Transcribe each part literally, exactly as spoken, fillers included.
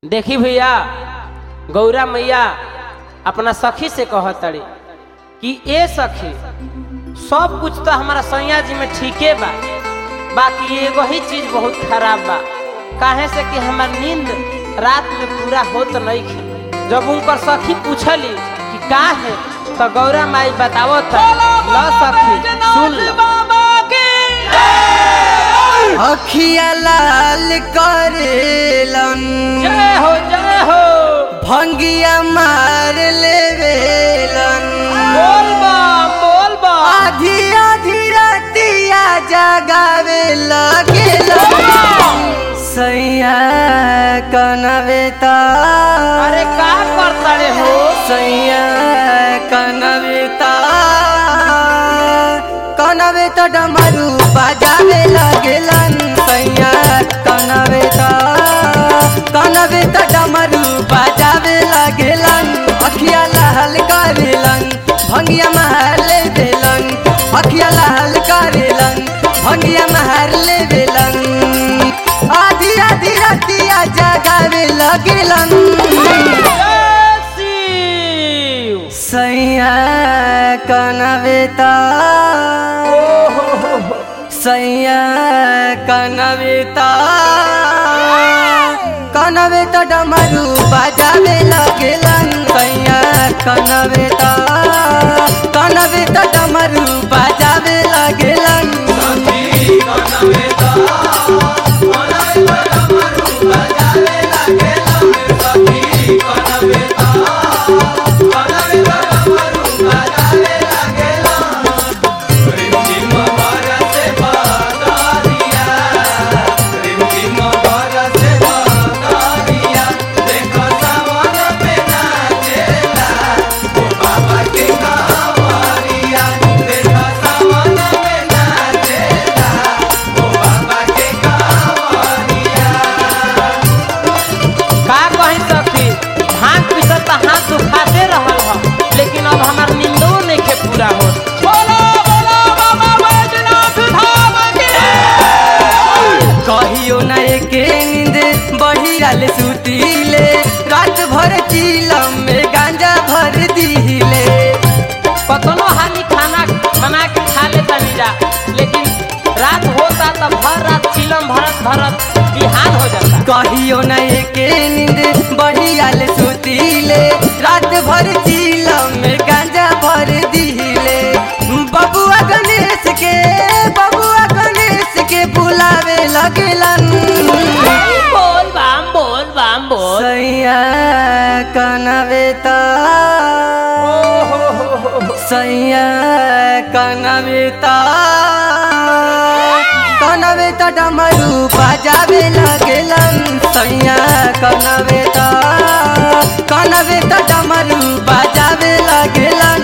देखी भैया गौरा मैया अपना सखी से कहतड़ी कि ए सखी सब कुछ तो हमारा सैया जी में ठीके बा, बाकी एगो ही चीज बहुत खराब बा। काहे से कि हमार नींद रात में पूरा होत नहीं खे। जब उनकर सखी पूछली कि का है तो गौरा माई बतावो था। लो सखी सुन लो। अखिया लाल करेलन जय हो जय हो। भंगिया मार लेवेलन बोल बा बोल बा। आधी आधी रातिया जगावे लगेलन सैया कनवेता। अरे का करता रे हो सैया कनवेता कनवेता डमरू बजावे लगेलन सैया कनवेता कनवेता डमरू बजावे लगेलन। अखिया लाल करेलन भंगिया मार लेवेलन अखिया लाल करेलन भंगिया मार लेवेलन आधी आधी रातिया जगावे लगेलन सैया कनवेता सैया कनवेता कनवेता डमरू बजावे लगेलन सैया कनवेता कनवेता डमरू बजावे लगेलन सुतीले रात भर चीलम में गांजा भर दीले कतनो हानि खाना बना के खा लेता नीजा, लेकिन रात होता तब भर रात चीलम भरत भरत बिहान हो जाता। कहियो नहीं के नींद बढ़ियाले सुतीले रात भर चीलम में गांजा भर दीले बबुआ गणेश के बबुआ गणेश के बुलावे लगेलन सैया कनवेता सैया कनवेता कनवेता डमरू बजावे लगेलन सैया कनवेता कनवेता डमरू बजावे लगेलन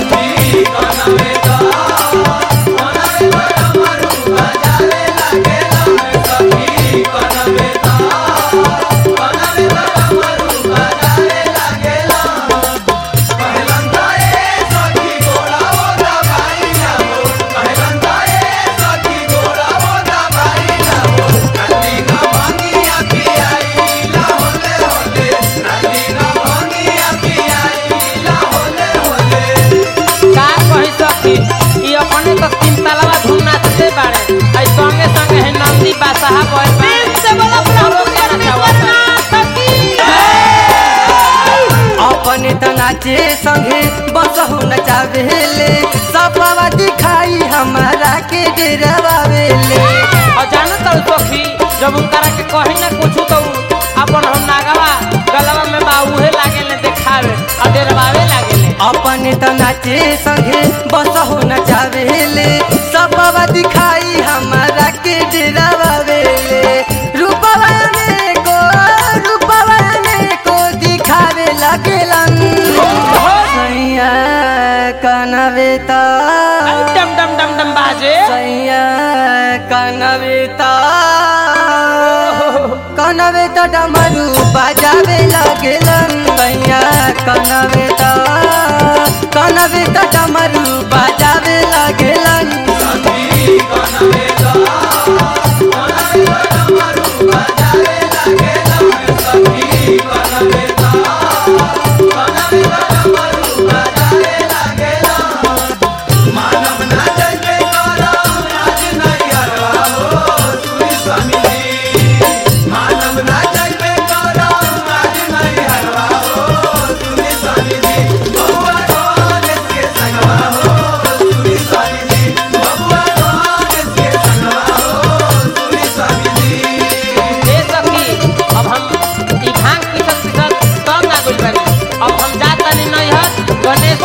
अपने तो नाचे संगे बसहु नचावेले सपवा दिखाई हमारा के डेरावेले और जानो तो सखी जब उनकरा के कहीं ना कुछ तो अपन हम नागवा गलवा में बाऊहे लागेले देखावे और डेरावे लागेले। अपने तो नाचे संगे बसहु नचावेले सपवा दिखाई हमारा के डेरावेले रूपवा में को रूपवा में को दिखावे लगेलन सैया कनवेता डम डम डम डम बाजे सैया कनवेता कनवेता डमरू बजावे लगेलन सैया कनवेता कनवेता डमरू बजावे लगेलन कनवेता मानव ना जाइबे करो आज नहीं हरवा हो सुनी स्वामी जी बबुआ गणेश के संगवा हो सुनी स्वामी जी बबुआ गणेश के संगवा हो सुनी स्वामी जी। ए सखी अब हम ई भांग पीसत पीसत तब ना गुल बानी अब हम जात नहीं नहीं हत गणेश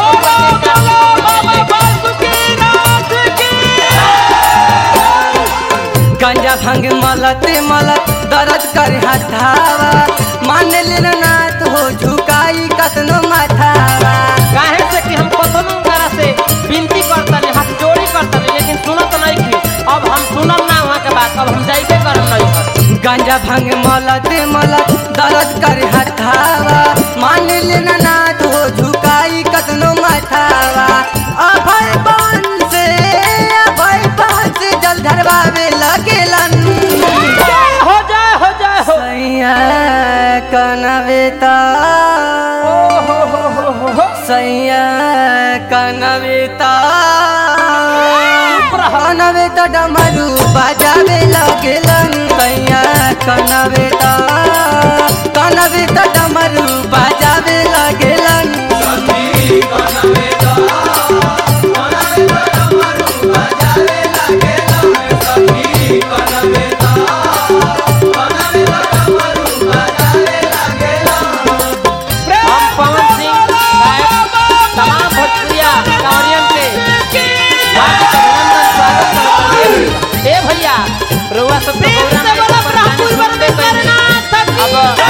गंजा भांग मलत मलत दर्द कर हथावा मान लेना नाथ हो झुकाई कतनो माथावा। काहे से कि हम कतनो करा से विनती करतनी हाथ जोड़ी करतनी लेकिन सुनत नहीं की अब हम सुनम ना वहां के बात अब हम जाइबे करम नहीं हत। गंजा भांग मलत मलत दर्द कर हथावा मान लेना नाथ हो झुकाई कतनो माथावा। अभय बन से अभय बन से जल धरवावे लगेलन हो जाए हो जाए हो सैया कनवेता हो हो हो हो हो सैया कनवेता कनवेता डमरू बजावे लगेलन सैया कनवेता कनवेता डमरू बजावे लगेलन। सखी कनवेता कनवेता डमरू बजावे लागेला सखी कनवेता कनवेता डमरू बजावे लागेला। हम पवन सिंह गायक तमाम भोजपुरिया कांवरियन के हार्दिक अभिनंदन स्वागत करते हैं। ए भैया रउआ सब तो गौरा में राहुल सुनते पहले अब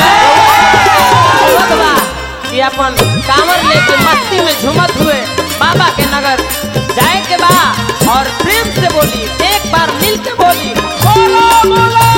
बा कि अपन कांवर लेके मस्ती में झूमत हुए बाबा के नगर जाए के बा और प्रेम से बोली एक बार मिल के बोली बोलो बोलो